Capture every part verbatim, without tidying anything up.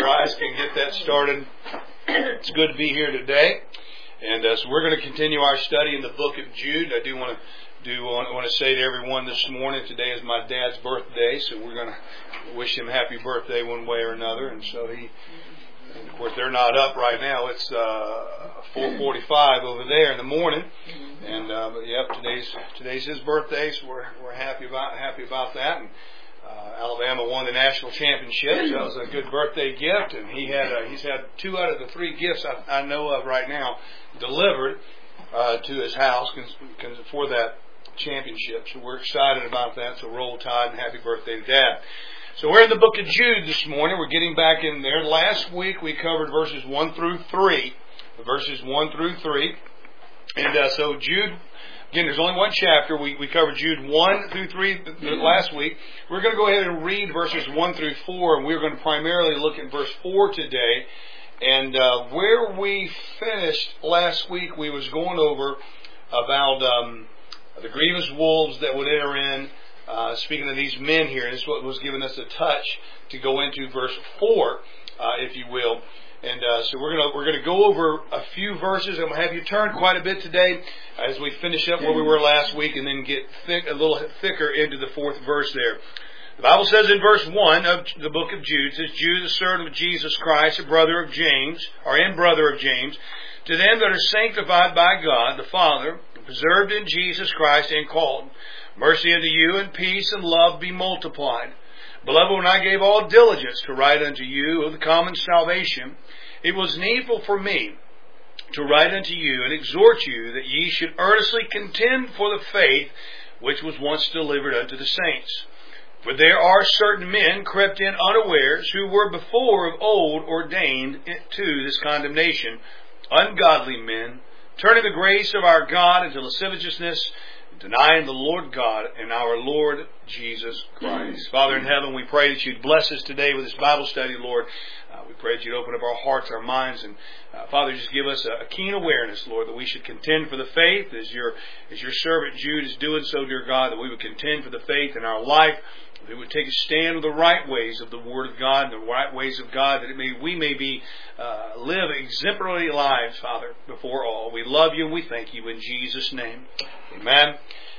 guys can get that started. It's good to be here today. And uh, so we're going to continue our study in the book of Jude. I do want to do want, want to say to everyone this morning, today is my dad's birthday, so we're going to wish him happy birthday one way or another. And so he, and of course, they're not up right now. It's uh, four forty-five over there in the morning. And uh, but yep, today's today's his birthday, so we're we're happy about happy about that. And Uh, Alabama won the national championship, so that was a good birthday gift, and he had uh, he's had two out of the three gifts I, I know of right now delivered uh, to his house cons- cons- for that championship. So we're excited about that. So roll tide and happy birthday to Dad. So we're in the book of Jude this morning. We're getting back in there. Last week we covered verses one through three, verses one through three, and uh, so Jude. Again, there's only one chapter. We, we covered Jude one through three last week. We're going to go ahead and read verses one through four, and we're going to primarily look at verse four today. And uh, where we finished last week, we was going over about um, the grievous wolves that would enter in. Uh, speaking of these men here, this is what was giving us a touch to go into verse four, uh, if you will. And uh, so we're gonna we're gonna go over a few verses. I'm gonna have you turn quite a bit today as we finish up where we were last week, and then get thick, a little thicker into the fourth verse there. The Bible says in verse one of the book of Jude, it says, "Jude, the servant of Jesus Christ, a brother of James, or and brother of James, to them that are sanctified by God the Father, preserved in Jesus Christ, and called, mercy unto you, and peace and love be multiplied. Beloved, when I gave all diligence to write unto you of the common salvation, it was needful for me to write unto you and exhort you that ye should earnestly contend for the faith which was once delivered unto the saints. For there are certain men crept in unawares, who were before of old ordained to this condemnation, ungodly men, turning the grace of our God into lasciviousness, denying the Lord God and our Lord Jesus Christ." Father in heaven, we pray that you'd bless us today with this Bible study, Lord. Uh, we pray that you'd open up our hearts, our minds, and uh, Father, just give us a, a keen awareness, Lord, that we should contend for the faith as your as your servant Jude is doing so, dear God, that we would contend for the faith in our life. We would take a stand with the right ways of the Word of God and the right ways of God, that it may, we may be uh, live exemplary lives, Father, before all. We love you and we thank you in Jesus' name. Amen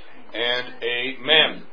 and amen.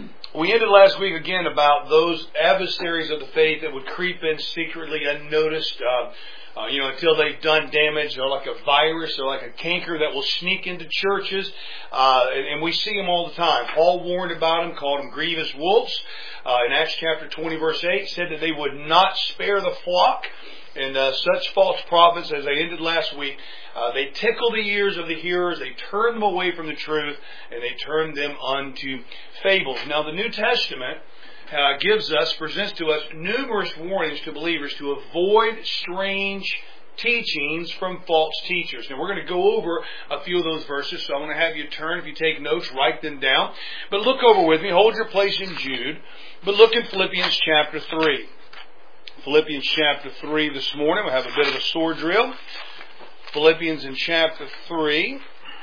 We ended last week again about those adversaries of the faith that would creep in secretly unnoticed, uh, uh, you know, until they've done damage. They're like a virus, they're like a canker that will sneak into churches, uh, and, and we see them all the time. Paul warned about them, called them grievous wolves. Uh, in Acts chapter twenty, verse eight, said that they would not spare the flock. And uh, such false prophets, as they ended last week, uh, they tickle the ears of the hearers, they turn them away from the truth, and they turn them unto fables. Now, the New Testament uh, gives us, presents to us numerous warnings to believers to avoid strange teachings from false teachers. Now, we're going to go over a few of those verses, so I'm going to have you turn. If you take notes, write them down. But look over with me. Hold your place in Jude. But look in Philippians chapter three. Philippians chapter three this morning. We'll have a bit of a sword drill. Philippians in chapter three.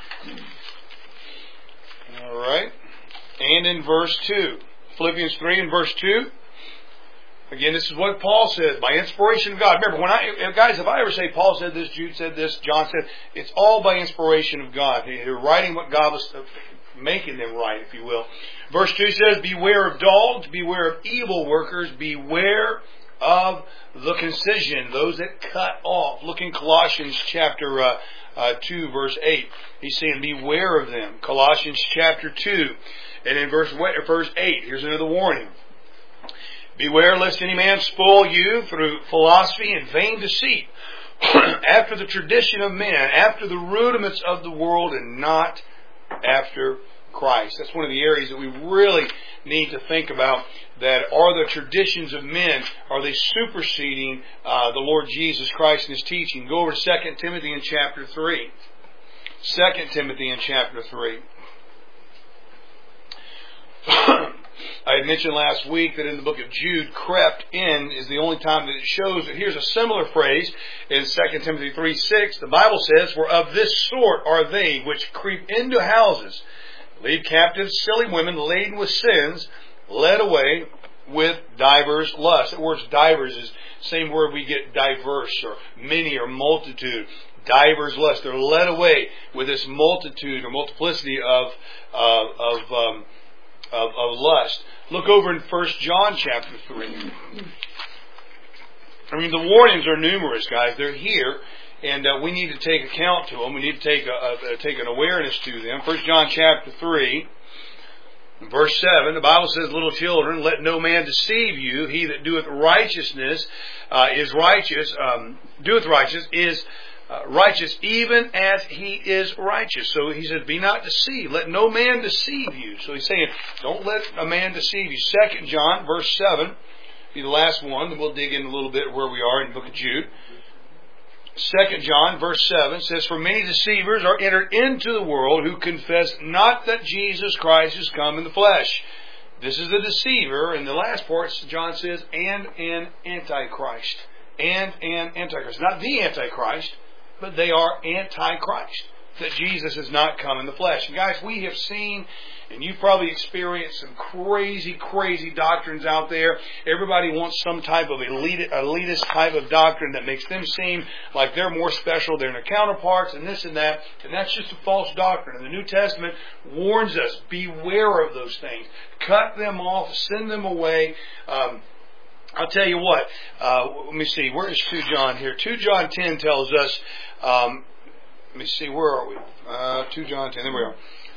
All right. And in verse two. Philippians three and verse two. Again, this is what Paul says, by inspiration of God. Remember, when I, guys, if I ever say Paul said this, Jude said this, John said, it's all by inspiration of God. They're writing what God was making them write, if you will. Verse two says, "Beware of dogs, beware of evil workers, beware of the concision," those that cut off. Look in Colossians chapter uh, uh, two, verse eight. He's saying, beware of them. Colossians chapter two. And in verse, verse eight, here's another warning. "Beware lest any man spoil you through philosophy and vain deceit, after the tradition of men, after the rudiments of the world, and not after Christ." That's one of the areas that we really need to think about. That are the traditions of men, are they superseding uh, the Lord Jesus Christ and His teaching? Go over to Second Timothy in chapter three. Second Timothy in chapter three. I had mentioned last week that in the book of Jude, crept in is the only time that it shows that. Here's a similar phrase in Second Timothy three six. The Bible says, "For of this sort are they which creep into houses, lead captive silly women laden with sins, led away with divers lusts. That word divers is the same word we get diverse or many or multitude. Divers lusts. They're led away with this multitude or multiplicity of uh, of, um, of of lust. Look over in First John chapter three. I mean, the warnings are numerous, guys. They're here, and uh, we need to take account to them. We need to take a, a, take an awareness to them. First John chapter three, verse seven. The Bible says, "Little children, let no man deceive you. He that doeth righteousness uh, is righteous. Um, doeth righteous is." Uh, righteous even as he is righteous. So he said, be not deceived. Let no man deceive you. So he's saying, don't let a man deceive you. Second John, verse seven, be the last one. Then we'll dig in a little bit where we are in the book of Jude. Second John, verse seven says, for many deceivers are entered into the world who confess not that Jesus Christ is come in the flesh. This is the deceiver. In the last part, John says, and an antichrist. And an antichrist. Not the antichrist, but they are anti-Christ, that Jesus has not come in the flesh. And guys, we have seen, and you've probably experienced some crazy, crazy doctrines out there. Everybody wants some type of elite, elitist type of doctrine that makes them seem like they're more special than their counterparts and this and that. And that's just a false doctrine. And the New Testament warns us, beware of those things. Cut them off, send them away. Um, I'll tell you what, uh, let me see, where is Second John here? Second John ten tells us, um, let me see, where are we? Uh, Second John ten, there we are.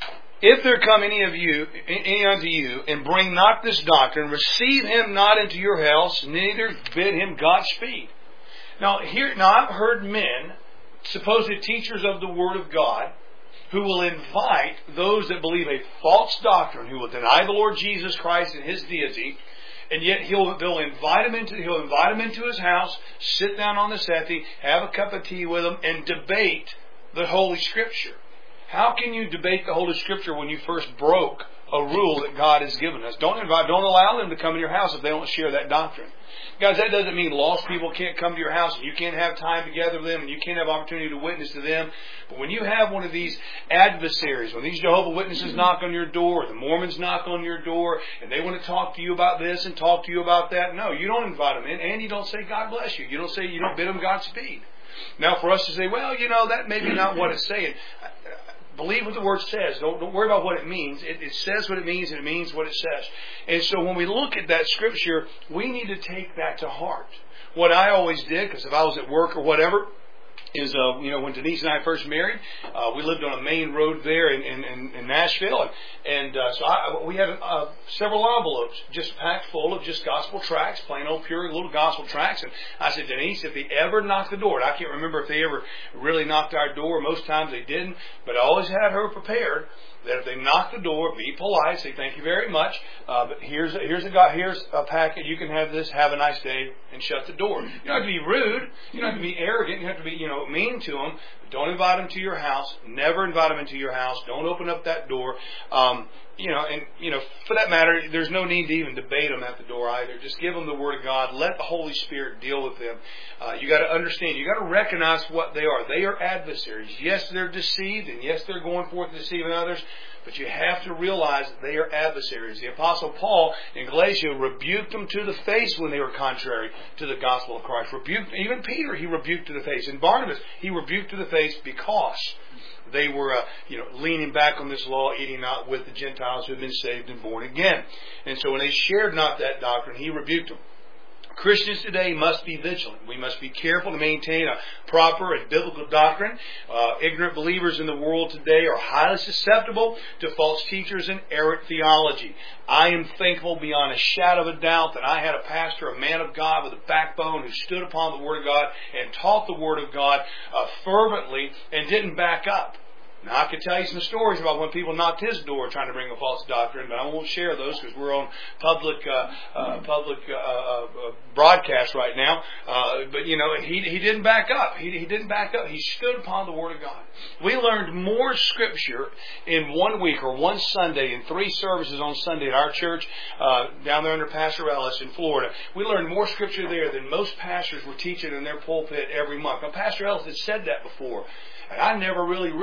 If there come any of you, any unto you, and bring not this doctrine, receive him not into your house, neither bid him Godspeed. Now, here, now I've heard men, supposed teachers of the Word of God, who will invite those that believe a false doctrine, who will deny the Lord Jesus Christ and His deity. And yet he'll they'll invite him into he'll invite him into his house, sit down on the settee, have a cup of tea with him, and debate the Holy Scripture. How can you debate the Holy Scripture when you first broke a rule that God has given us? Don't invite, don't allow them to come to your house if they don't share that doctrine. Guys, that doesn't mean lost people can't come to your house and you can't have time together with them and you can't have opportunity to witness to them. But when you have one of these adversaries, when these Jehovah's Witnesses knock on your door, or the Mormons knock on your door, and they want to talk to you about this and talk to you about that, no, you don't invite them in, and you don't say God bless you. You don't say, you don't bid them Godspeed. Now, for us to say, well, you know, that may be not what it's saying. Believe what the Word says. Don't, don't worry about what it means. It, it says what it means, and it means what it says. And so when we look at that Scripture, we need to take that to heart. What I always did, because if I was at work or whatever, is, uh, you know, when Denise and I first married, uh, we lived on a main road there in, in, in Nashville. And, and uh, so I, we had uh, several envelopes just packed full of just gospel tracts, plain old pure little gospel tracts. And I said, Denise, if they ever knock the door, and I can't remember if they ever really knocked our door. Most times they didn't. But I always had her prepared that if they knock the door, be polite, say thank you very much. Uh, but here's a, here's a here's a packet. You can have this. Have a nice day, and shut the door. You don't have to be rude. You don't have to be arrogant. You don't have to be you know mean to them. But don't invite them to your house. Never invite them into your house. Don't open up that door. Um, you know, and you know for that matter, there's no need to even debate them at the door either. Just give them the Word of God. Let the Holy Spirit deal with them. Uh, you got to understand. You got to recognize what they are. They are adversaries. Yes, they're deceived, and yes, they're going forth deceiving others. But you have to realize that they are adversaries. The Apostle Paul in Galatia rebuked them to the face when they were contrary to the gospel of Christ. Rebuked, even Peter, he rebuked to the face. And Barnabas, he rebuked to the face because they were, uh, you know, leaning back on this law, eating not with the Gentiles who have been saved and born again. And so when they shared not that doctrine, he rebuked them. Christians today must be vigilant. We must be careful to maintain a proper and biblical doctrine. Uh, ignorant believers in the world today are highly susceptible to false teachers and errant theology. I am thankful beyond a shadow of a doubt that I had a pastor, a man of God with a backbone who stood upon the Word of God and taught the Word of God uh, fervently and didn't back up. Now, I could tell you some stories about when people knocked his door trying to bring a false doctrine, but I won't share those because we're on public uh, uh, public uh, uh, broadcast right now. Uh, but, you know, he he didn't back up. He, he didn't back up. He stood upon the Word of God. We learned more Scripture in one week or one Sunday in three services on Sunday at our church uh, down there under Pastor Ellis in Florida. We learned more Scripture there than most pastors were teaching in their pulpit every month. Now, Pastor Ellis had said that before. And I never really realized it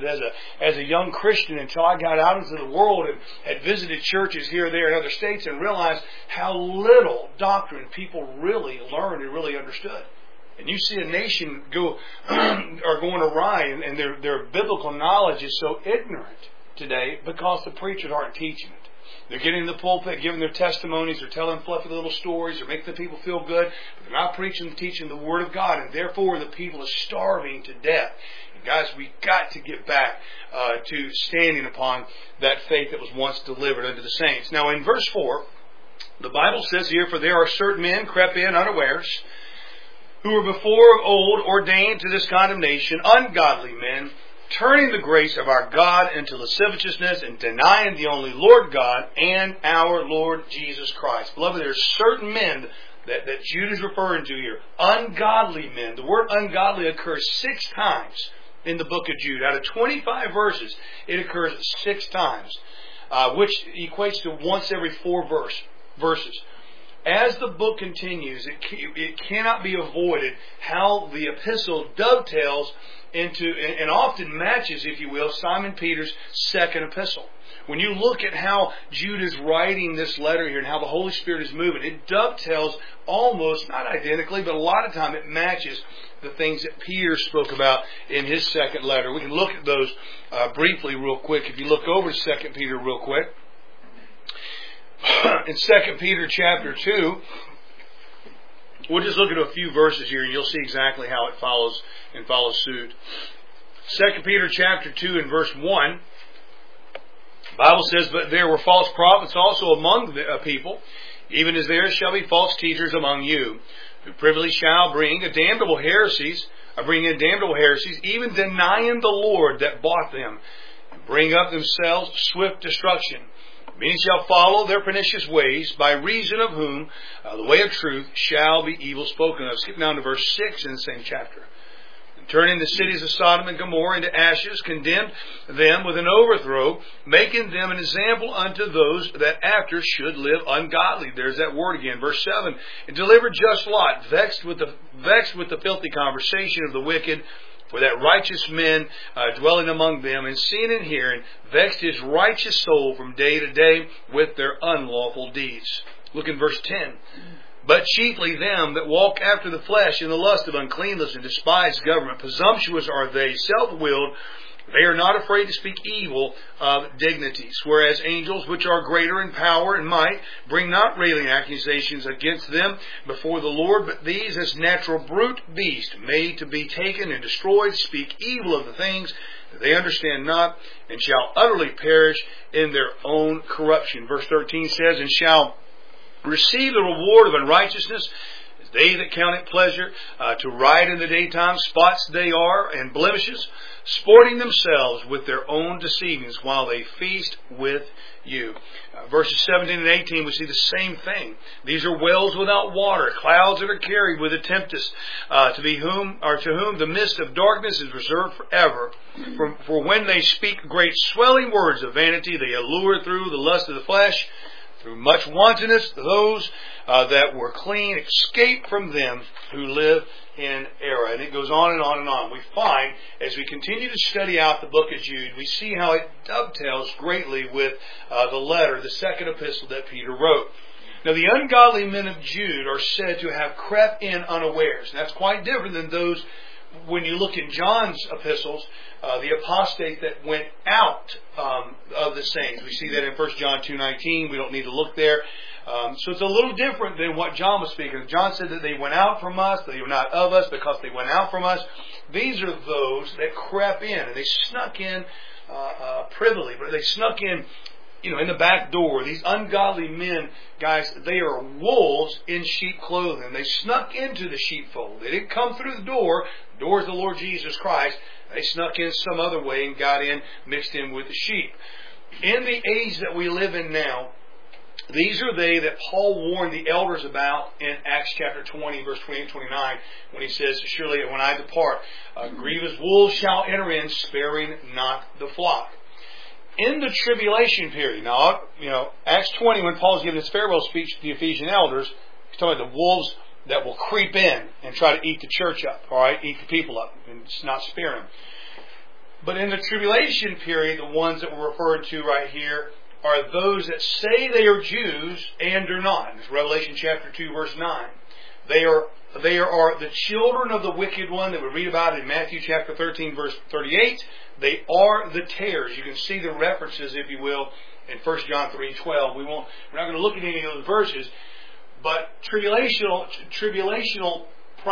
as a as a young Christian until I got out into the world and had visited churches here, there, and other states and realized how little doctrine people really learned and really understood. And you see a nation go are going awry, and, and their their biblical knowledge is so ignorant today because the preachers aren't teaching it. They're getting in the pulpit, giving their testimonies, they're telling fluffy little stories, they're making the people feel good, but they're not preaching and teaching the Word of God, and therefore the people are starving to death. And guys, we've got to get back uh, to standing upon that faith that was once delivered unto the saints. Now in verse four, the Bible says here, "For there are certain men crept in unawares, who were before of old ordained to this condemnation, ungodly men, turning the grace of our God into lasciviousness and denying the only Lord God and our Lord Jesus Christ." Beloved, there are certain men that, that Jude is referring to here. Ungodly men. The word ungodly occurs six times in the book of Jude. Out of twenty-five verses, it occurs six times, uh, which equates to once every four verse, verses. As the book continues, it, it cannot be avoided how the epistle dovetails into, and often matches, if you will, Simon Peter's second epistle. When you look at how Jude is writing this letter here and how the Holy Spirit is moving, it dovetails almost, not identically, but a lot of time it matches the things that Peter spoke about in his second letter. We can look at those uh, briefly real quick. If you look over to Second Peter real quick. In Second Peter chapter two, we'll just look at a few verses here and you'll see exactly how it follows and follows suit. Second Peter chapter two and verse one, the Bible says, "But there were false prophets also among the people, even as there shall be false teachers among you, who privily shall bring a damnable heresies, or bring in damnable heresies, even denying the Lord that bought them, and bring up themselves swift destruction. Many shall follow their pernicious ways, by reason of whom uh, the way of truth shall be evil spoken of." Skip down to verse six in the same chapter. "And turning the cities of Sodom and Gomorrah into ashes, condemned them with an overthrow, making them an example unto those that after should live ungodly." There's that word again. Verse seven. "And delivered just Lot, vexed with the vexed with the filthy conversation of the wicked, for that righteous men uh, dwelling among them, and seeing and hearing, vexed his righteous soul from day to day with their unlawful deeds." Look in verse ten. "But chiefly them that walk after the flesh in the lust of uncleanness and despise government. Presumptuous are they, self-willed. They are not afraid to speak evil of dignities. Whereas angels, which are greater in power and might, bring not railing accusations against them before the Lord, but these, as natural brute beasts, made to be taken and destroyed, speak evil of the things that they understand not, and shall utterly perish in their own corruption." Verse thirteen says, "And shall receive the reward of unrighteousness, as they that count it pleasure uh, to ride in the daytime, spots they are, and blemishes, sporting themselves with their own deceivings while they feast with you." Uh, verses seventeen and eighteen, we see the same thing. "These are wells without water, clouds that are carried with a tempest, uh, to be whom or to whom the mist of darkness is reserved forever. For, for when they speak great swelling words of vanity, they allure through the lust of the flesh, through much wantonness, those uh, that were clean escape from them who live in error." And it goes on and on and on. We find, as we continue to study out the book of Jude, we see how it dovetails greatly with uh, the letter, the second epistle that Peter wrote. Now, the ungodly men of Jude are said to have crept in unawares. And that's quite different than those, when you look in John's epistles, uh, the apostates that went out um, of the saints. We see that in First John two nineteen. We don't need to look there. Um, so it's a little different than what John was speaking of. John said that they went out from us, they were not of us because they went out from us. These are those that crept in, and they snuck in uh, uh, privily, but they snuck in, you know, in the back door. These ungodly men, guys, they are wolves in sheep clothing. They snuck into the sheepfold. They didn't come through the door. The door is the Lord Jesus Christ. They snuck in some other way and got in, mixed in with the sheep. In the age that we live in now, these are they that Paul warned the elders about in Acts chapter twenty, verse twenty and twenty-nine, when he says, "Surely when I depart, uh, grievous wolves shall enter in, sparing not the flock." In the tribulation period, now, you know, Acts twenty, when Paul's giving his farewell speech to the Ephesian elders, he's talking about the wolves that will creep in and try to eat the church up, all right, eat the people up, and not spare them. But in the tribulation period, the ones that we're referred to right here are those that say they are Jews and are not. It's Revelation chapter two, verse nine. They are they are the children of the wicked one that we read about in Matthew chapter thirteen, verse thirty-eight. They are the tares. You can see the references, if you will, in First John three twelve. We won't. We're not going to look at any of those verses, but tribulational tribulational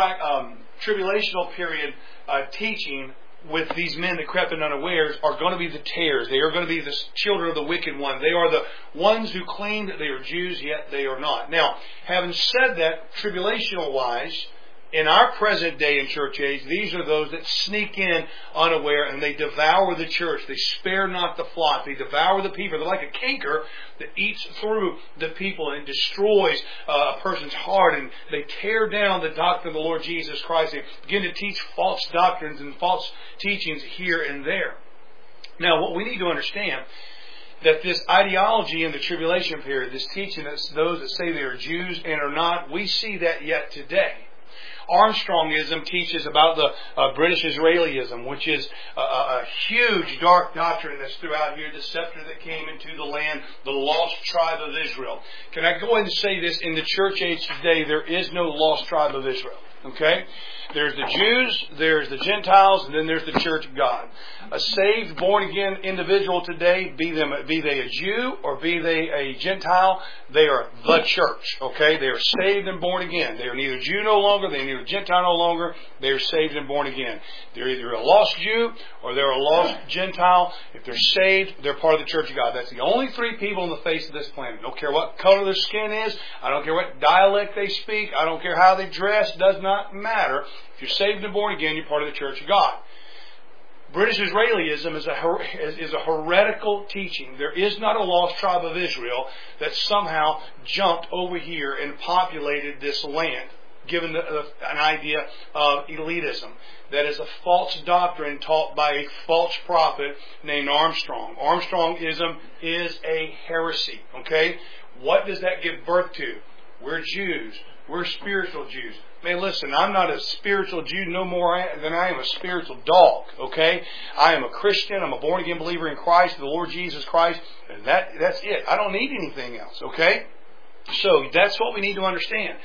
um, tribulational period uh, teaching with these men that crept in unawares are going to be the tares. They are going to be the children of the wicked one. They are the ones who claim that they are Jews, yet they are not. Now, having said that, tribulational-wise, in our present day and church age, these are those that sneak in unaware and they devour the church. They spare not the flock. They devour the people. They're like a canker that eats through the people and destroys uh, a person's heart. And they tear down the doctrine of the Lord Jesus Christ. They begin to teach false doctrines and false teachings here and there. Now, what we need to understand, that this ideology in the tribulation period, this teaching that those that say they are Jews and are not, we see that yet today. Armstrongism teaches about the uh, British Israelism, which is a, a huge dark doctrine that's throughout here, the scepter that came into the land, the lost tribe of Israel. Can I go ahead and say this? In the church age today, there is no lost tribe of Israel. Okay? There's the Jews, there's the Gentiles, and then there's the Church of God. A saved, born-again individual today, be them, be they a Jew or be they a Gentile, they are the church. Okay? They are saved and born again. They are neither Jew no longer, they are neither Gentile no longer. They are saved and born again. They're either a lost Jew or they're a lost Gentile. If they're saved, they're part of the Church of God. That's the only three people on the face of this planet. I don't care what color their skin is. I don't care what dialect they speak. I don't care how they dress. It does not matter. If you're saved and born again, you're part of the Church of God. British Israelism is a, is a heretical teaching. There is not a lost tribe of Israel that somehow jumped over here and populated this land, given the, uh, an idea of elitism. That is a false doctrine taught by a false prophet named Armstrong. Armstrongism is a heresy. Okay? What does that give birth to? We're Jews. We're spiritual Jews. Man, listen, I'm not a spiritual Jew no more than I am a spiritual dog, okay? I am a Christian. I'm a born-again believer in Christ, the Lord Jesus Christ, and that that's it. I don't need anything else, okay? So that's what we need to understand.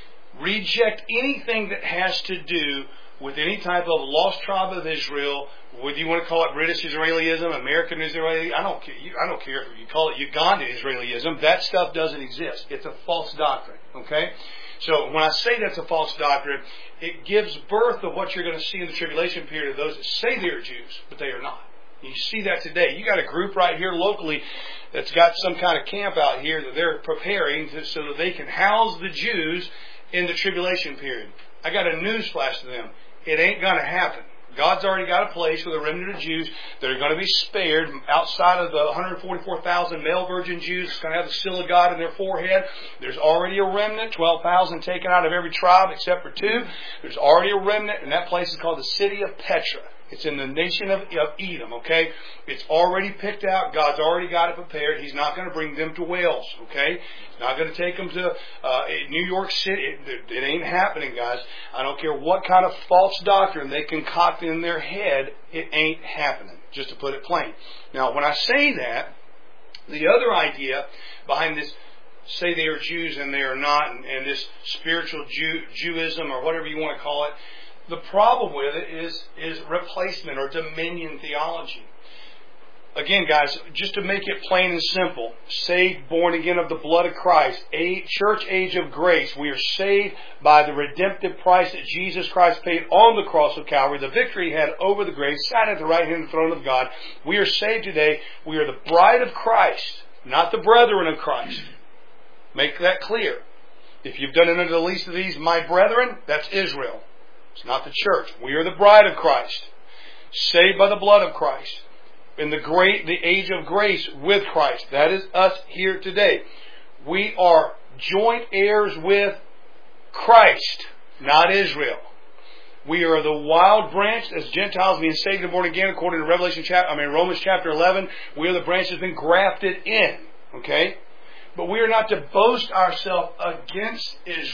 Reject anything that has to do with any type of lost tribe of Israel, whether you want to call it British Israelism, American Israelism, I don't care. I don't care if you call it Uganda Israelism. That stuff doesn't exist. It's a false doctrine, okay? So when I say that's a false doctrine, it gives birth to what you're going to see in the tribulation period of those that say they're Jews, but they are not. You see that today. You got a group right here locally that's got some kind of camp out here that they're preparing to, so that they can house the Jews in the tribulation period. I got a news flash to them. It ain't going to happen. God's already got a place for the remnant of Jews that are going to be spared outside of the one hundred forty-four thousand male virgin Jews that's going to have the seal of God in their forehead. There's already a remnant, twelve thousand taken out of every tribe except for two. There's already a remnant, and that place is called the city of Petra. It's in the nation of, of Edom, okay? It's already picked out. God's already got it prepared. He's not going to bring them to Wales, okay? He's not going to take them to uh, New York City. It, it ain't happening, guys. I don't care what kind of false doctrine they concoct in their head. It ain't happening, just to put it plain. Now, when I say that, the other idea behind this, say they are Jews and they are not, and, and this spiritual Jew, Jewism or whatever you want to call it, the problem with it is, is replacement or dominion theology. Again, guys, just to make it plain and simple, saved, born again of the blood of Christ, a church age of grace, we are saved by the redemptive price that Jesus Christ paid on the cross of Calvary, the victory he had over the grave, sat at the right hand of the throne of God. We are saved today. We are the bride of Christ, not the brethren of Christ. Make that clear. If you've done it unto the least of these, my brethren, that's Israel. It's not the church. We are the bride of Christ, saved by the blood of Christ, in the great, the age of grace with Christ. That is us here today. We are joint heirs with Christ, not Israel. We are the wild branch as Gentiles being saved and born again, according to Revelation chapter, I mean Romans chapter eleven. We are the branch that's been grafted in. Okay, but we are not to boast ourselves against Israel.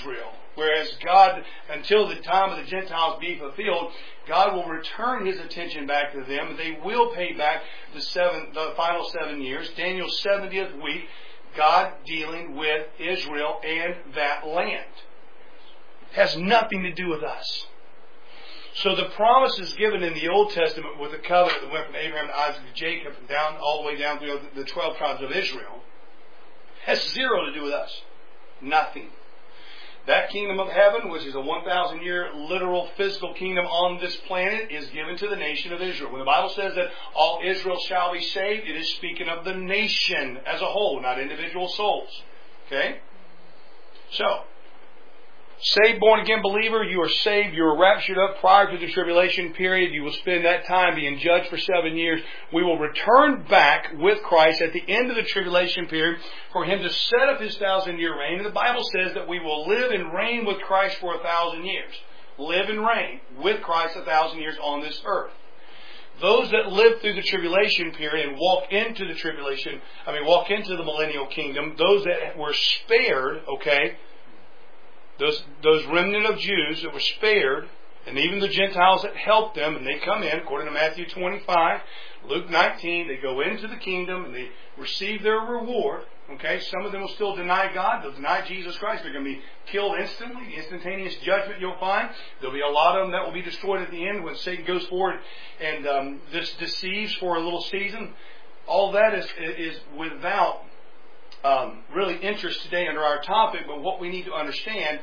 Whereas God, until the time of the Gentiles be fulfilled, God will return His attention back to them. They will pay back the seven, the final seven years. Daniel's seventieth week, God dealing with Israel and that land. It has nothing to do with us. So the promises given in the Old Testament with the covenant that went from Abraham to Isaac to Jacob and down all the way down through the twelve tribes of Israel has zero to do with us. Nothing. That kingdom of heaven, which is a one thousand year literal physical kingdom on this planet, is given to the nation of Israel. When the Bible says that all Israel shall be saved, it is speaking of the nation as a whole, not individual souls. Okay? So, saved, born again believer, you are saved, you are raptured up prior to the tribulation period. You will spend that time being judged for seven years. We will return back with Christ at the end of the tribulation period for Him to set up His thousand year reign. And the Bible says that we will live and reign with Christ for a thousand years. Live and reign with Christ a thousand years on this earth. Those that live through the tribulation period and walk into the tribulation, I mean walk into the millennial kingdom, those that were spared, okay, Those, those remnant of Jews that were spared, and even the Gentiles that helped them, and they come in, according to Matthew twenty-five, Luke nineteen, they go into the kingdom and they receive their reward. Okay, some of them will still deny God, they'll deny Jesus Christ, they're going to be killed instantly, instantaneous judgment you'll find. There'll be a lot of them that will be destroyed at the end when Satan goes forward and um, this deceives for a little season. All that is, is without Um, really interest today under our topic, but what we need to understand,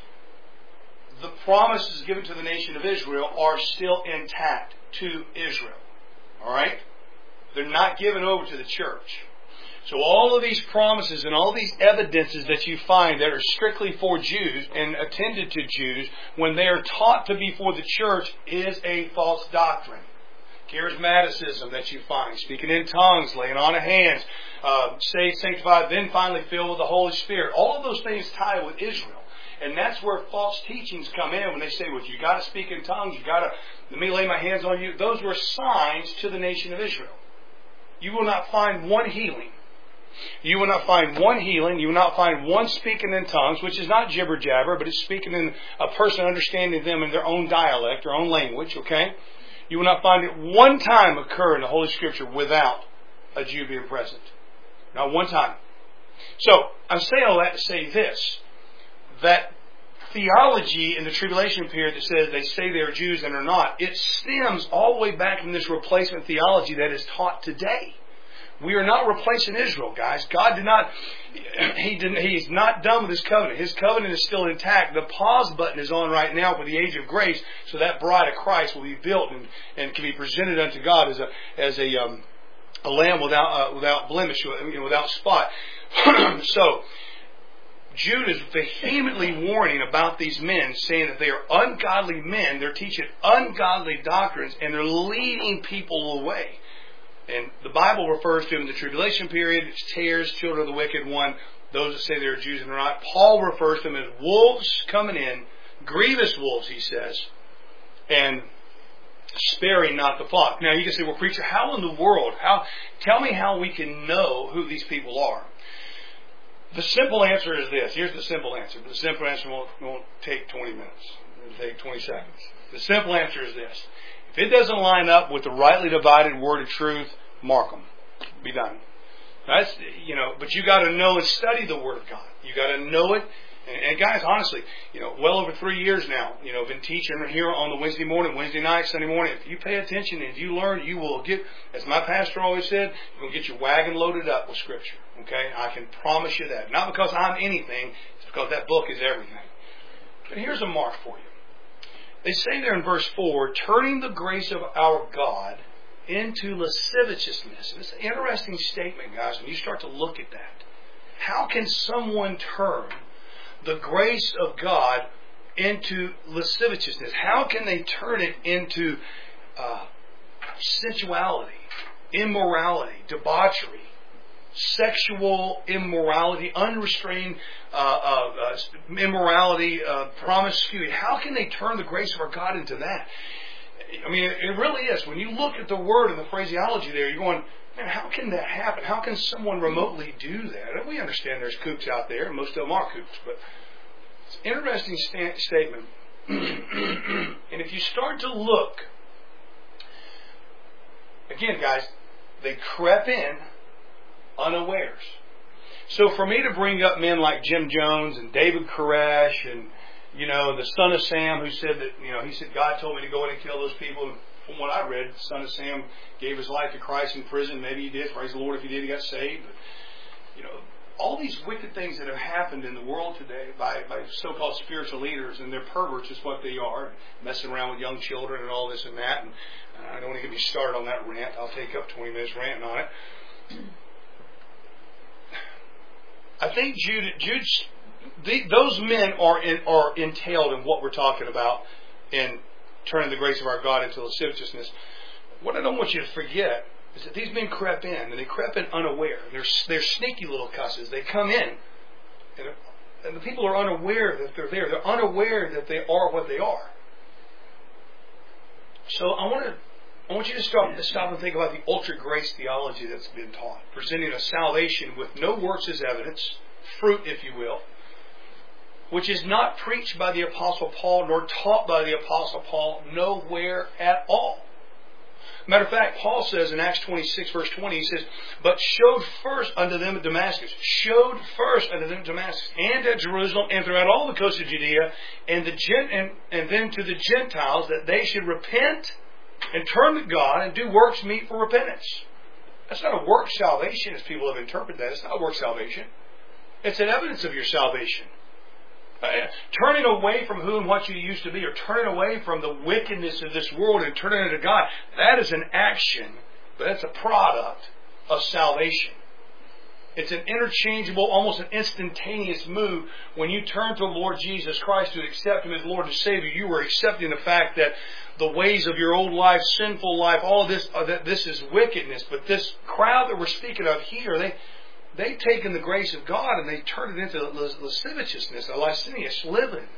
the promises given to the nation of Israel are still intact to Israel. Alright? They're not given over to the church. So all of these promises and all these evidences that you find that are strictly for Jews and attended to Jews, when they are taught to be for the church, is a false doctrine. Charismaticism that you find, speaking in tongues, laying on of hands, uh, saved, sanctified, then finally filled with the Holy Spirit. All of those things tie with Israel. And that's where false teachings come in when they say, well, you got to speak in tongues, you got to, let me lay my hands on you. Those were signs to the nation of Israel. You will not find one healing. You will not find one healing. You will not find one speaking in tongues, which is not jibber jabber, but it's speaking in a person understanding them in their own dialect, their own language, okay? You will not find it one time occur in the Holy Scripture without a Jew being present. Not one time. So, I'm saying all that to say this, that theology in the tribulation period that says they say they are Jews and are not, it stems all the way back from this replacement theology that is taught today. We are not replacing Israel, guys. God did not, he didn't, He's not done with His covenant. His covenant is still intact. The pause button is on right now for the age of grace, so that bride of Christ will be built and, and can be presented unto God as a, as a, um, a lamb without, uh, without blemish, you know, without spot. So, Jude is vehemently warning about these men, saying that they are ungodly men. They're teaching ungodly doctrines, and they're leading people away. And the Bible refers to them in the tribulation period as tares, children of the wicked one, those that say they're Jews and they're not. Paul refers to them as wolves coming in, grievous wolves, he says, and sparing not the flock. Now you can say, well, preacher, how in the world, how? Tell me how we can know who these people are. The simple answer is this. Here's the simple answer. The simple answer won't, won't take twenty minutes. It'll take twenty seconds. The simple answer is this. If it doesn't line up with the rightly divided word of truth, mark them. Be done. That's, you know, but you got to know and study the Word of God. You got to know it. And, and guys, honestly, you know, well over three years now, you know, been teaching here on the Wednesday morning, Wednesday night, Sunday morning. If you pay attention and if you learn, you will get, as my pastor always said, you'll get your wagon loaded up with Scripture. Okay? I can promise you that. Not because I'm anything, it's because that book is everything. But here's a mark for you. They say there in verse four, turning the grace of our God into lasciviousness. It's an interesting statement, guys, when you start to look at that. How can someone turn the grace of God into lasciviousness? How can they turn it into uh, sensuality, immorality, debauchery, sexual immorality, unrestrained uh, uh, uh, immorality, uh, promiscuity? How can they turn the grace of our God into that? I mean, it really is. When you look at the word and the phraseology there, you're going, man, how can that happen? How can someone remotely do that? And we understand there's kooks out there, and most of them are kooks, but It's an interesting sta- statement. And if you start to look, again, guys, they crept in unawares. So for me to bring up men like Jim Jones and David Koresh and, you know, the son of Sam who said that, you know, he said, God told me to go in and kill those people. And from what I read, the son of Sam gave his life to Christ in prison. Maybe he did. Praise the Lord if he did, he got saved. But, you know, all these wicked things that have happened in the world today by, by so-called spiritual leaders, and they're perverts is what they are, messing around with young children and all this and that. And I don't want to get me started on that rant. I'll take up twenty minutes ranting on it. I think Jude, Jude's, the, those men are in, are entailed in what we're talking about in turning the grace of our God into lasciviousness. What I don't want you to forget is that these men crept in, and they crept in unaware. They're, they're sneaky little cusses. They come in, and, and the people are unaware that they're there. They're unaware that they are what they are. So I want to, I want you to stop, to stop and think about the ultra grace theology that's been taught, presenting a salvation with no works as evidence, fruit, if you will, which is not preached by the Apostle Paul nor taught by the Apostle Paul nowhere at all. Matter of fact, Paul says in Acts twenty-six, verse twenty, he says, but showed first unto them at Damascus, showed first unto them at Damascus, and at Jerusalem, and throughout all the coast of Judea, and, the Gen- and, and then to the Gentiles, that they should repent and turn to God and do works meet for repentance. That's not a work salvation as people have interpreted that. It's not a work salvation. It's an evidence of your salvation. Uh, turning away from who and what you used to be, or turning away from the wickedness of this world and turning into God, that is an action, but that's a product of salvation. It's an interchangeable, almost an instantaneous move. When you turn to the Lord Jesus Christ to accept Him as Lord and Savior, you are accepting the fact that the ways of your old life, sinful life, all of this, uh, that this is wickedness. But this crowd that we're speaking of here, they They've taken the grace of God and they turned it into lasciviousness, a licentious living.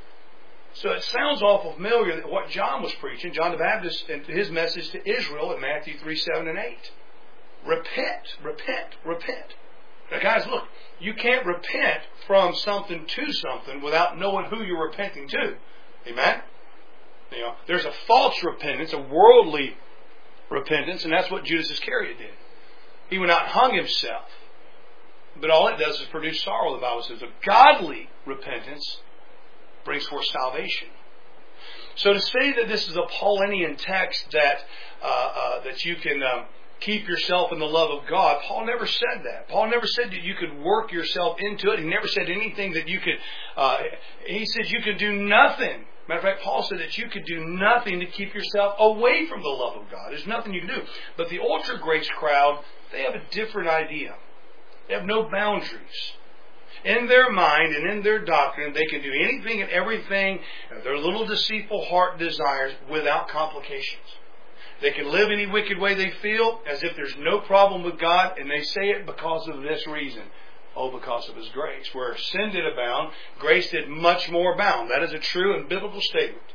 So it sounds awful familiar that what John was preaching, John the Baptist, and his message to Israel in Matthew three, seven, and eight. Repent, repent, repent. Now guys, look, you can't repent from something to something without knowing who you're repenting to. Amen? You know, there's a false repentance, a worldly repentance, and that's what Judas Iscariot did. He went out and hung himself. But all it does is produce sorrow, the Bible says. A godly repentance brings forth salvation. So to say that this is a Paulinian text that uh, uh, that you can um, keep yourself in the love of God, Paul never said that. Paul never said that you could work yourself into it. He never said anything that you could... Uh, he said you could do nothing. Matter of fact, Paul said that you could do nothing to keep yourself away from the love of God. There's nothing you can do. But the ultra grace crowd, they have a different idea. They have no boundaries. In their mind and in their doctrine, they can do anything and everything their little deceitful heart desires without complications. They can live any wicked way they feel as if there's no problem with God, and they say it because of this reason. Oh, because of His grace. Where sin did abound, grace did much more abound. That is a true and biblical statement.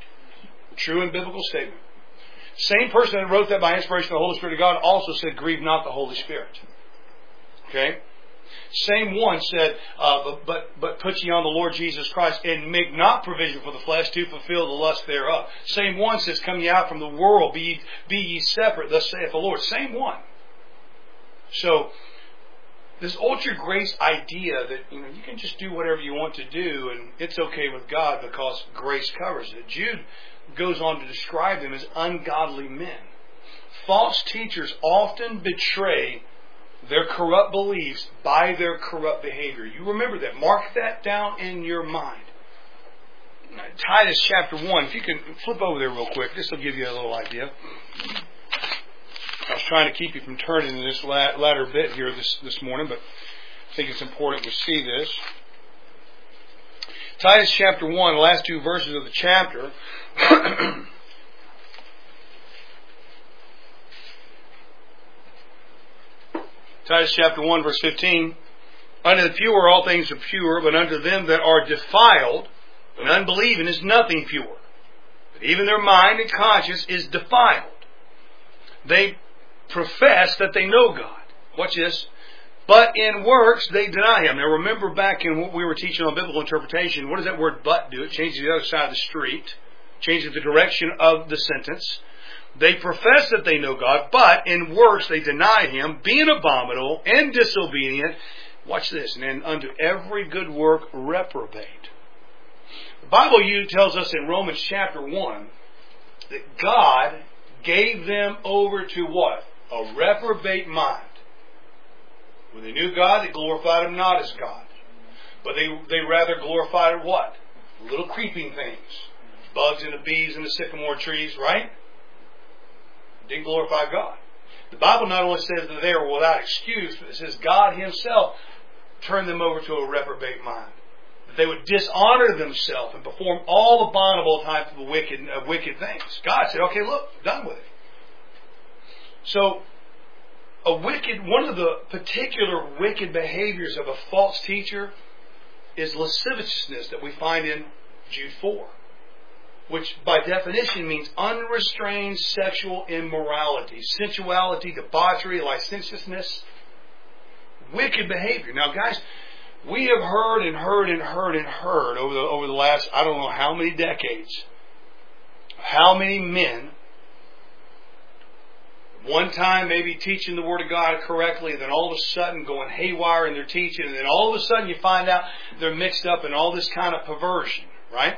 A true and biblical statement. Same person that wrote that by inspiration of the Holy Spirit of God also said, grieve not the Holy Spirit. Okay? Same one said, uh, but, but but put ye on the Lord Jesus Christ, and make not provision for the flesh to fulfill the lust thereof. Same one says, come ye out from the world, be ye, be ye separate, thus saith the Lord. Same one. So, this ultra grace idea that you know you can just do whatever you want to do, and it's okay with God because grace covers it. Jude goes on to describe them as ungodly men. False teachers often betray their corrupt beliefs by their corrupt behavior. You remember that. Mark that down in your mind. Titus chapter one. If you can flip over there real quick. This will give you a little idea. I was trying to keep you from turning in this latter bit here this, this morning, but I think it's important to see this. Titus chapter one, the last two verses of the chapter. Titus chapter one, verse fifteen. Unto the pure all things are pure, but unto them that are defiled and unbelieving is nothing pure. But even their mind and conscience is defiled. They profess that they know God. Watch this. But in works, they deny him. Now remember back in what we were teaching on biblical interpretation, what does that word but do? It changes the other side of the street, changes the direction of the sentence. They profess that they know God, but in works they deny him, being abominable and disobedient. Watch this. And then unto every good work reprobate. The Bible tells us in Romans chapter one that God gave them over to what? A reprobate mind. When they knew God, they glorified Him not as God. But they, they rather glorified what? Little creeping things. Bugs and the bees and the sycamore trees, right? Didn't glorify God. The Bible not only says that they are without excuse, but it says God Himself turned them over to a reprobate mind. That they would dishonor themselves and perform all abominable types of wicked, uh, wicked things. God said, okay, look, done with it. So, a wicked, one of the particular wicked behaviors of a false teacher is lasciviousness that we find in Jude four. Which by definition means unrestrained sexual immorality, sensuality, debauchery, licentiousness, wicked behavior. Now guys, we have heard and heard and heard and heard over the, over the last, I don't know how many decades, how many men, one time maybe teaching the Word of God correctly, then all of a sudden going haywire in their teaching, and then all of a sudden you find out they're mixed up in all this kind of perversion, right?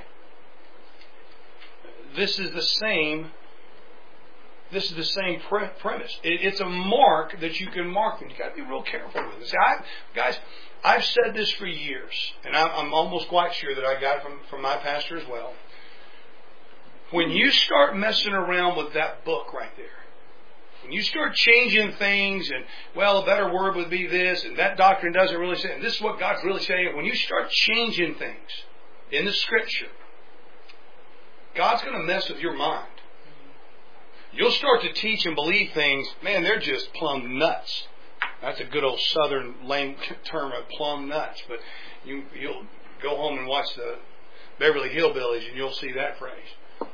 This is the same. This is the same pre- premise. It, it's a mark that you can mark them. You got to be real careful with it. See, I, guys, I've said this for years, and I'm, I'm almost quite sure that I got it from from my pastor as well. When you start messing around with that book right there, when you start changing things, and well, a better word would be this, and that doctrine doesn't really say, and this is what God's really saying. When you start changing things in the Scripture, God's going to mess with your mind. You'll start to teach and believe things, man, they're just plumb nuts. That's a good old southern lame term of plumb nuts. But you, you'll go home and watch the Beverly Hillbillies and you'll see that phrase.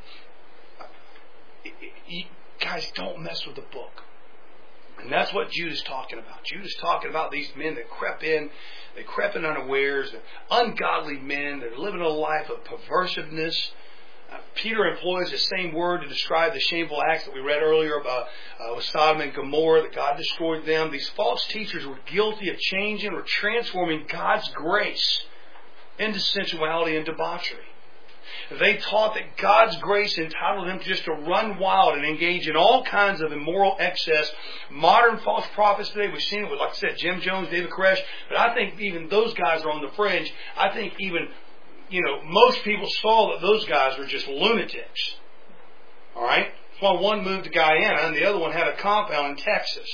You, guys, don't mess with the book. And that's what Jude is talking about. Jude is talking about these men that crept in, they crept in unawares, ungodly men that are living a life of perversiveness. Uh, Peter employs the same word to describe the shameful acts that we read earlier about uh, with Sodom and Gomorrah, that God destroyed them. These false teachers were guilty of changing or transforming God's grace into sensuality and debauchery. They taught that God's grace entitled them just to run wild and engage in all kinds of immoral excess. Modern false prophets today, we've seen it with, like I said, Jim Jones, David Koresh, but I think even those guys are on the fringe. I think even You know, most people saw that those guys were just lunatics. All right? That's why one moved to Guyana and the other one had a compound in Texas.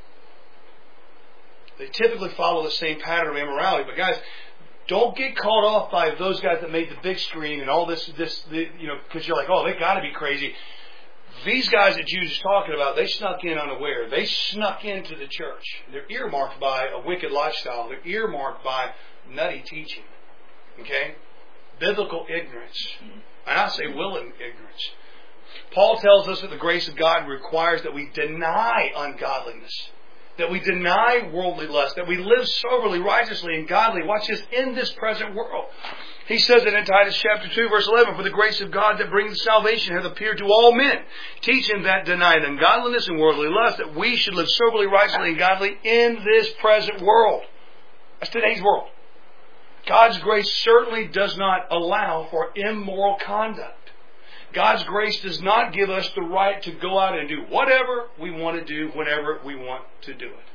They typically follow the same pattern of immorality. But guys, don't get caught off by those guys that made the big screen and all this, this, the, you know, because you're like, oh, they got to be crazy. These guys that Jude is talking about, they snuck in unaware. They snuck into the church. They're earmarked by a wicked lifestyle. They're earmarked by nutty teaching. Okay? Biblical ignorance. And I say willing ignorance. Paul tells us that the grace of God requires that we deny ungodliness, that we deny worldly lust, that we live soberly, righteously, and godly. Watch this, in this present world. He says it in Titus chapter two, verse eleven, for the grace of God that brings salvation hath appeared to all men, teaching that denying ungodliness and worldly lust, that we should live soberly, righteously, and godly in this present world. That's today's world. God's grace certainly does not allow for immoral conduct. God's grace does not give us the right to go out and do whatever we want to do whenever we want to do it.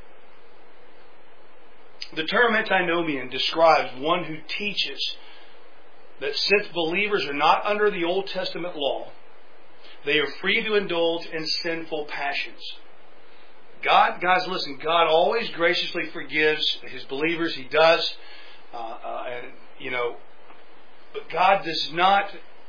The term antinomian describes one who teaches that since believers are not under the Old Testament law, they are free to indulge in sinful passions. God, guys, listen, God always graciously forgives His believers. He does. Uh, uh, and, you know, but God does not,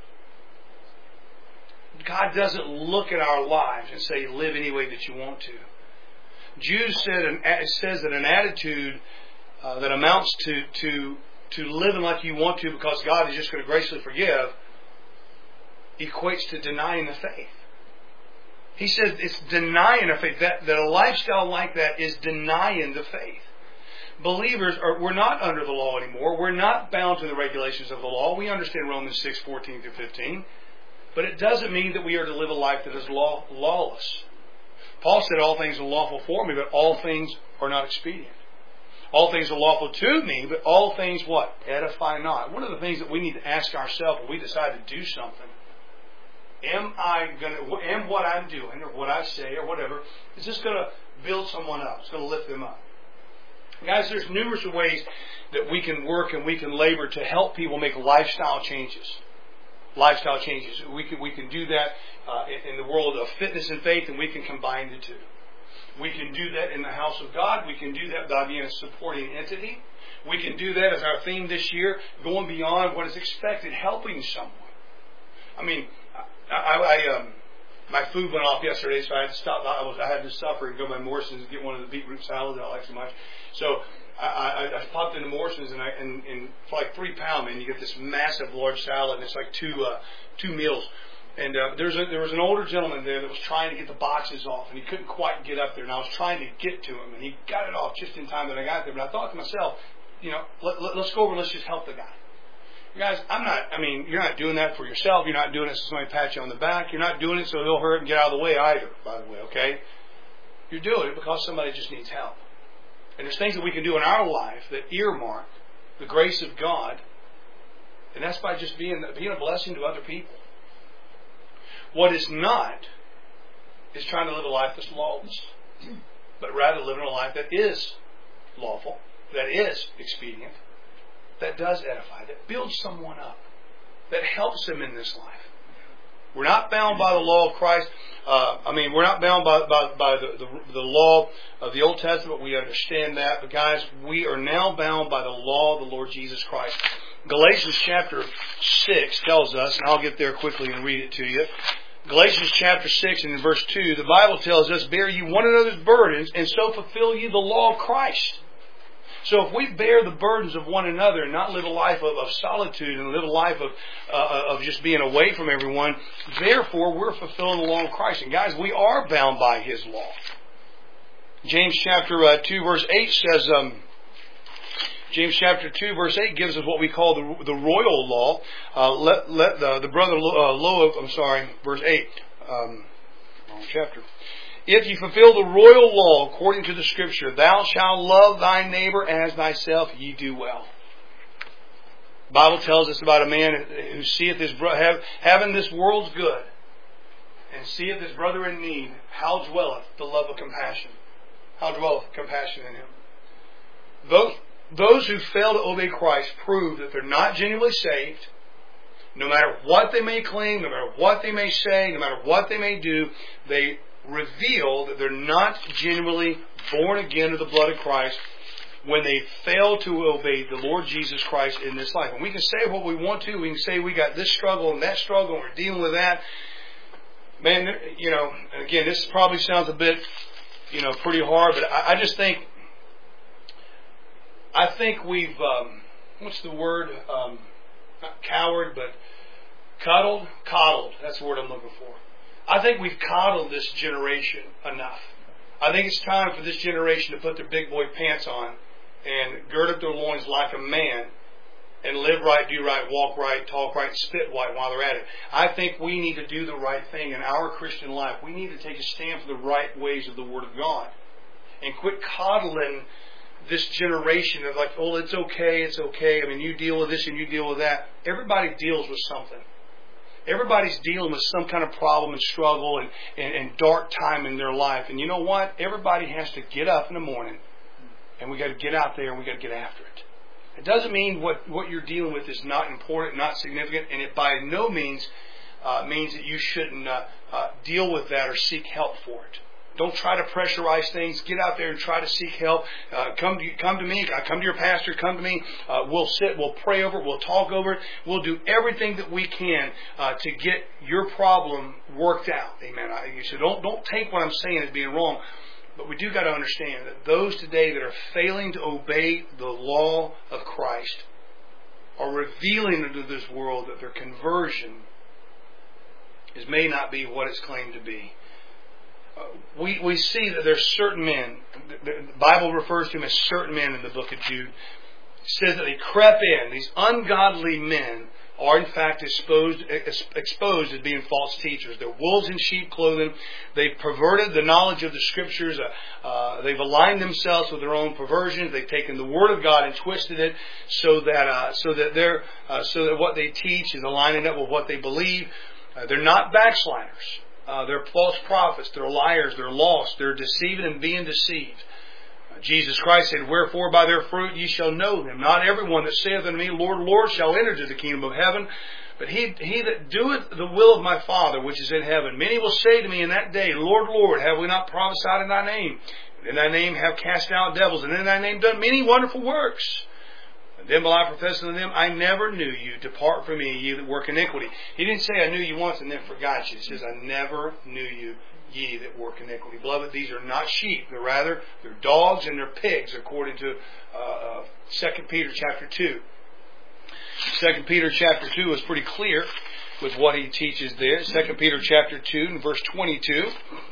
God doesn't look at our lives and say, live any way that you want to. Jude said, and says that an attitude uh, that amounts to, to, to living like you want to because God is just going to graciously forgive equates to denying the faith. He says it's denying a faith. That, that a lifestyle like that is denying the faith. Believers, are we're not under the law anymore. We're not bound to the regulations of the law. We understand Romans six, fourteen through fifteen. But it doesn't mean that we are to live a life that is law, lawless. Paul said all things are lawful for me, but all things are not expedient. All things are lawful to me, but all things what? Edify not. One of the things that we need to ask ourselves when we decide to do something, am I going to, am what I'm doing or what I say or whatever, is this going to build someone up? It's going to lift them up. Guys, there's numerous ways that we can work and we can labor to help people make lifestyle changes. Lifestyle changes. We can we can do that uh, in, in the world of fitness and faith, and we can combine the two. We can do that in the house of God. We can do that by being a supporting entity. We can do that as our theme this year, going beyond what is expected, helping someone. I mean, I, I, I um, my food went off yesterday, so I had to stop. I, was, I had to suffer and go by Morrison's and get one of the beetroot salads that I like so much. So I, I, I popped into Morrison's, and, I, and, and for like three pound, man, you get this massive large salad, and it's like two uh, two meals. And uh, there's a, there was an older gentleman there that was trying to get the boxes off, and he couldn't quite get up there. And I was trying to get to him, and he got it off just in time that I got there. But I thought to myself, you know, let, let, let's go over and let's just help the guy. You guys, I'm not, I mean, you're not doing that for yourself. You're not doing it so somebody pats you on the back. You're not doing it so he'll hurt and get out of the way either, by the way, okay? You're doing it because somebody just needs help. And there's things that we can do in our life that earmark the grace of God, and that's by just being, being a blessing to other people. What is not is trying to live a life that's lawless, but rather living a life that is lawful, that is expedient, that does edify, that builds someone up, that helps them in this life. We're not bound by the law of Christ. Uh, I mean, we're not bound by, by, by the, the, the law of the Old Testament. We understand that. But guys, we are now bound by the law of the Lord Jesus Christ. Galatians chapter six tells us, and I'll get there quickly and read it to you. Galatians chapter six and in verse two, the Bible tells us, bear ye one another's burdens, and so fulfill ye the law of Christ. So if we bear the burdens of one another and not live a life of, of solitude and live a life of uh, of just being away from everyone, therefore we're fulfilling the law of Christ. And guys, we are bound by His law. James chapter uh, two verse eight says, um, James chapter two verse eight gives us what we call the, the royal law. Uh, let let the, the brother uh, Loeb, I'm sorry, verse eight, um, wrong chapter. If you fulfill the royal law according to the Scripture, thou shalt love thy neighbor as thyself, ye do well. The Bible tells us about a man who seeth his bro- have, having this world's good, and seeth his brother in need, how dwelleth the love of compassion? How dwelleth compassion in him? Those, those who fail to obey Christ prove that they're not genuinely saved. No matter what they may claim, no matter what they may say, no matter what they may do, they reveal that they're not genuinely born again of the blood of Christ when they fail to obey the Lord Jesus Christ in this life. And we can say what we want to. We can say we got this struggle and that struggle and we're dealing with that. Man, you know, again, this probably sounds a bit, you know, pretty hard, but I, I just think, I think we've, um, what's the word? Um, not coward, but cuddled? Coddled. That's the word I'm looking for. I think we've coddled this generation enough. I think it's time for this generation to put their big boy pants on and gird up their loins like a man and live right, do right, walk right, talk right, spit right while they're at it. I think we need to do the right thing in our Christian life. We need to take a stand for the right ways of the Word of God and quit coddling this generation of like, oh, it's okay, it's okay. I mean, you deal with this and you deal with that. Everybody deals with something. Everybody's dealing with some kind of problem and struggle and, and, and dark time in their life. And you know what? Everybody has to get up in the morning and we got to get out there and we got to get after it. It doesn't mean what, what you're dealing with is not important, not significant, and it by no means uh, means that you shouldn't uh, uh, deal with that or seek help for it. Don't try to pressurize things. Get out there and try to seek help. Uh, come, to, come to me. Come to your pastor. Come to me. Uh, we'll sit. We'll pray over it. We'll talk over it. We'll do everything that we can uh, to get your problem worked out. Amen. I, so don't don't take what I'm saying as being wrong. But we do got to understand that those today that are failing to obey the law of Christ are revealing into this world that their conversion is may not be what it's claimed to be. we, we see that there's certain men, the Bible refers to them as certain men in the book of Jude. It says that they crept in. These ungodly men are in fact exposed, exposed as being false teachers. They're wolves in sheep clothing. They've perverted the knowledge of the Scriptures. Uh, uh, they've aligned themselves with their own perversions. They've taken the Word of God and twisted it so that uh, so that they're uh, so that what they teach is aligning up with what they believe. Uh, they're not backsliders. Uh, they're false prophets. They're liars. They're lost. They're deceiving and being deceived. Jesus Christ said, "Wherefore by their fruit ye shall know them. Not everyone that saith unto me, Lord, Lord, shall enter into the kingdom of heaven, but he, he that doeth the will of my Father which is in heaven. Many will say to me in that day, Lord, Lord, have we not prophesied in thy name? And in thy name have cast out devils, and in thy name done many wonderful works. And then will I profess unto them, I never knew you. Depart from me, ye that work iniquity." He didn't say, "I knew you once and then forgot you." He says, "I never knew you, ye that work iniquity." Beloved, these are not sheep. They're rather, they're dogs and they're pigs, according to uh, uh, Second Peter chapter two. Second Peter chapter two is pretty clear with what he teaches there. Second Peter chapter two and verse twenty-two.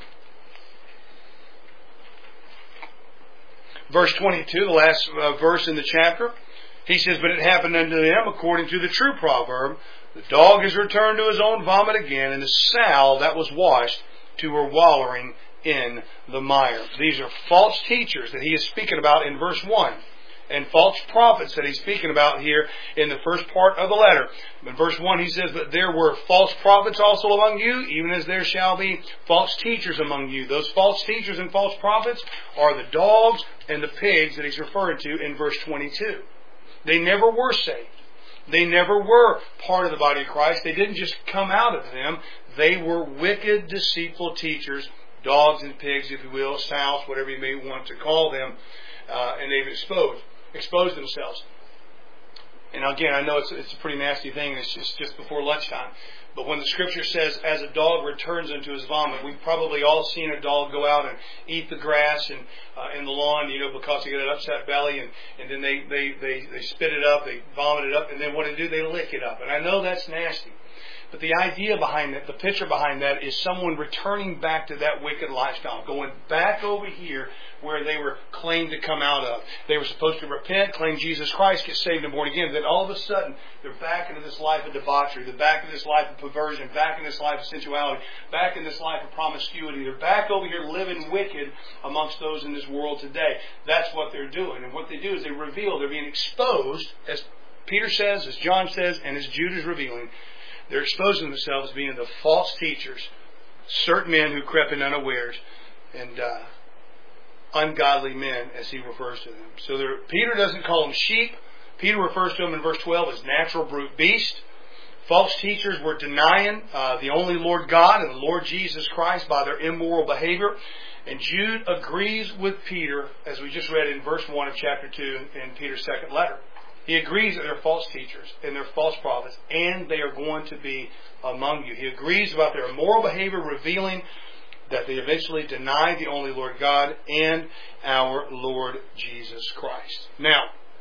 Verse twenty-two, the last uh, verse in the chapter. He says, "But it happened unto them according to the true proverb, the dog is returned to his own vomit again, and the sow that was washed to her wallowing in the mire." These are false teachers that he is speaking about in verse one, and false prophets that he's speaking about here in the first part of the letter. In verse one he says, "But there were false prophets also among you, even as there shall be false teachers among you." Those false teachers and false prophets are the dogs and the pigs that he's referring to in verse twenty-two. They never were saved. They never were part of the body of Christ. They didn't just come out of them. They were wicked, deceitful teachers, dogs and pigs, if you will, sows, whatever you may want to call them, uh, and they've exposed exposed themselves. And again, I know it's, it's a pretty nasty thing. It's just, just before lunchtime. But when the Scripture says, "As a dog returns unto his vomit," we've probably all seen a dog go out and eat the grass and uh, in the lawn, you know, because they get an upset belly, and, and then they, they, they, they spit it up, they vomit it up, and then what they do, they lick it up. And I know that's nasty. But the idea behind that, the picture behind that, is someone returning back to that wicked lifestyle, going back over here where they were claimed to come out of. They were supposed to repent, claim Jesus Christ, get saved and born again. Then all of a sudden, they're back into this life of debauchery. They're back in this life of perversion, back in this life of sensuality, back in this life of promiscuity. They're back over here living wicked amongst those in this world today. That's what they're doing. And what they do is they reveal, they're being exposed, as Peter says, as John says, and as Jude is revealing. They're exposing themselves as being the false teachers, certain men who crept in unawares, and uh, ungodly men, as he refers to them. So there, Peter doesn't call them sheep. Peter refers to them in verse twelve as natural brute beast. False teachers were denying uh, the only Lord God and the Lord Jesus Christ by their immoral behavior. And Jude agrees with Peter, as we just read in verse one of chapter two in Peter's second letter. He agrees that they're false teachers and they're false prophets, and they are going to be among you. He agrees about their immoral behavior, revealing that they eventually denied the only Lord God and our Lord Jesus Christ. Now,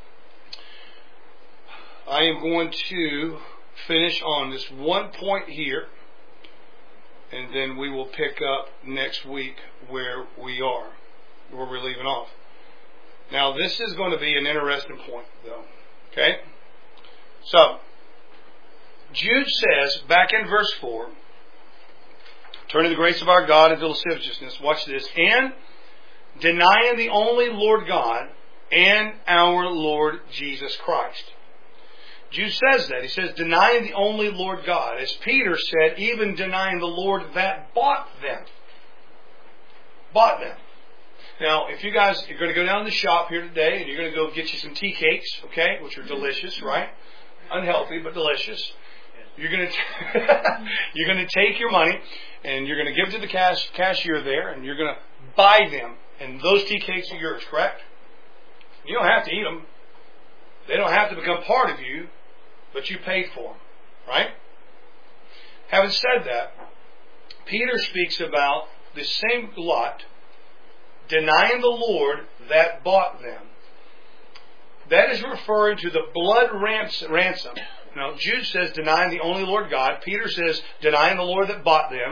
I am going to finish on this one point here, and then we will pick up next week where we are, where we're leaving off. Now, this is going to be an interesting point, though. Okay? So, Jude says, back in verse four, "Turning the grace of our God into lasciviousness," watch this, "and denying the only Lord God and our Lord Jesus Christ." Jude says that. He says, denying the only Lord God. As Peter said, even denying the Lord that bought them. Bought them. Now, if you guys are going to go down to the shop here today and you're going to go get you some tea cakes, okay, which are delicious, right? Unhealthy, but delicious. You're going to you're going to take your money and you're going to give it to the cash, cashier there, and you're going to buy them. And those tea cakes are yours, correct? You don't have to eat them. They don't have to become part of you, but you paid for them, right? Having said that, Peter speaks about the same lot, denying the Lord that bought them. That is referring to the blood ransom. Now, Jude says denying the only Lord God. Peter says denying the Lord that bought them.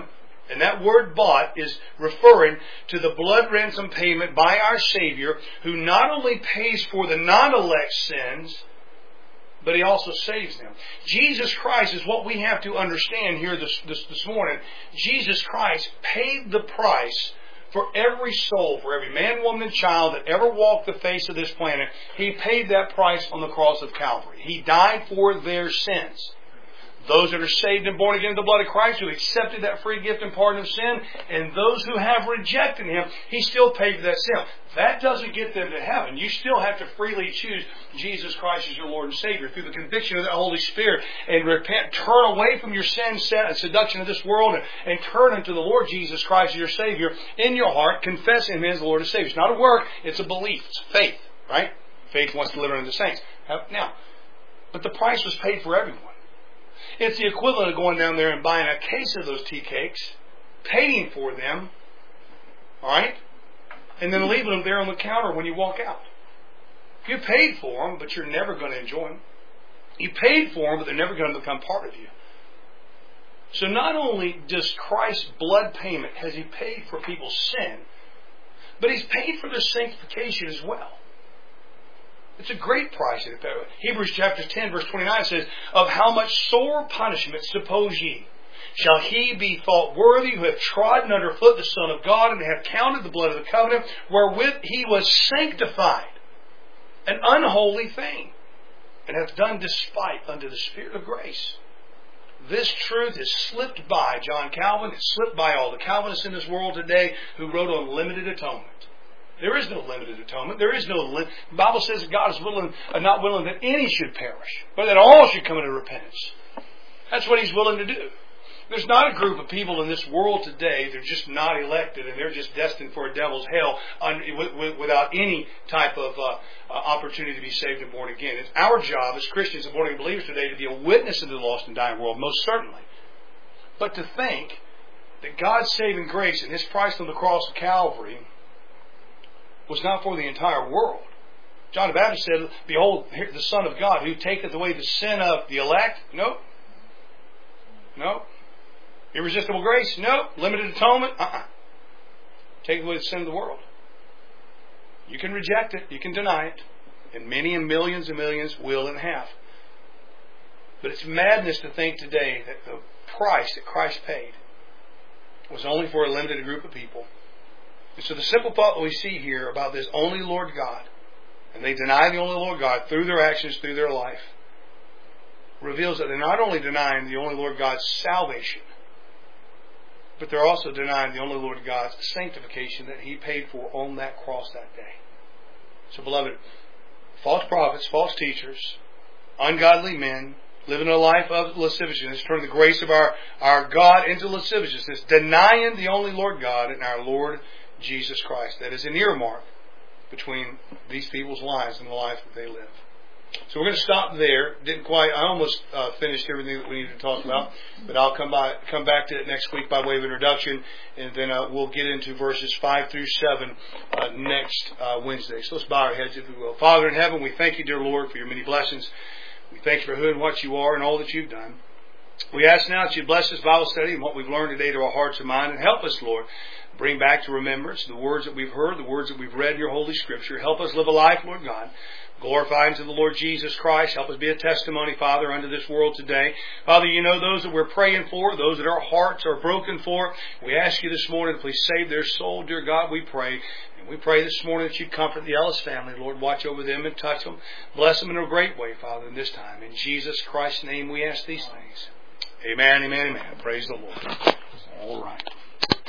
And that word bought is referring to the blood ransom payment by our Savior, who not only pays for the non-elect sins, but He also saves them. Jesus Christ is what we have to understand here this, this, this morning. Jesus Christ paid the price for every soul, for every man, woman, and child that ever walked the face of this planet. He paid that price on the cross of Calvary. He died for their sins. Those that are saved and born again in the blood of Christ, who accepted that free gift and pardon of sin, and those who have rejected Him, He still paid for that sin. That doesn't get them to heaven. You still have to freely choose Jesus Christ as your Lord and Savior through the conviction of the Holy Spirit, and repent, turn away from your sin and seduction of this world, and, and turn unto the Lord Jesus Christ as your Savior in your heart, confess Him as the Lord and Savior. It's not a work, it's a belief, it's faith, right? Faith wants to deliver unto the saints. Now, but the price was paid for everyone. It's the equivalent of going down there and buying a case of those tea cakes, paying for them, all right, and then leaving them there on the counter when you walk out. You paid for them, but you're never going to enjoy them. You paid for them, but they're never going to become part of you. So not only does Christ's blood payment, has He paid for people's sin, but He's paid for their sanctification as well. It's a great price. Hebrews chapter ten, verse twenty-nine says, "Of how much sore punishment, suppose ye, shall he be thought worthy who hath trodden under foot the Son of God, and hath counted the blood of the covenant, wherewith he was sanctified, an unholy thing, and hath done despite unto the Spirit of grace." This truth has slipped by John Calvin. It's slipped by all the Calvinists in this world today who wrote on limited atonement. There is no limited atonement. There is no limit. The Bible says that God is willing, uh, not willing that any should perish, but that all should come into repentance. That's what He's willing to do. There's not a group of people in this world today, they're just not elected and they're just destined for a devil's hell un, w- w- without any type of uh, uh, opportunity to be saved and born again. It's our job as Christians and born again believers today to be a witness to the lost and dying world, most certainly. But to think that God's saving grace and His price on the cross of Calvary was not for the entire world. John the Baptist said, "Behold, here the Son of God, who taketh away the sin of the elect." No. No. Irresistible grace? No. Limited atonement? Uh-uh. Take away the sin of the world. You can reject it. You can deny it. And many and millions and millions will and have. But it's madness to think today that the price that Christ paid was only for a limited group of people. And so the simple thought that we see here about this only Lord God, and they deny the only Lord God through their actions, through their life, reveals that they're not only denying the only Lord God's salvation, but they're also denying the only Lord God's sanctification that He paid for on that cross that day. So, beloved, false prophets, false teachers, ungodly men, living a life of lasciviousness, turning the grace of our, our God into lasciviousness, denying the only Lord God and our Lord Jesus Christ. That is an earmark between these people's lives and the life that they live. So we're going to stop there. Didn't quite. I almost uh, finished everything that we needed to talk about, but I'll come by, come back to it next week by way of introduction, and then uh, we'll get into verses five through seven uh, next uh, Wednesday. So let's bow our heads, if we will. Father in heaven, we thank You, dear Lord, for Your many blessings. We thank You for who and what You are and all that You've done. We ask now that You bless this Bible study and what we've learned today to our hearts and mind, and help us, Lord, bring back to remembrance the words that we've heard, the words that we've read in Your Holy Scripture. Help us live a life, Lord God, glorifying to the Lord Jesus Christ. Help us be a testimony, Father, unto this world today. Father, You know those that we're praying for, those that our hearts are broken for. We ask You this morning to please save their soul, dear God, we pray. And we pray this morning that You comfort the Ellis family. Lord, watch over them and touch them. Bless them in a great way, Father, in this time. In Jesus Christ's name we ask these things. Amen, amen, amen. Praise the Lord. All right.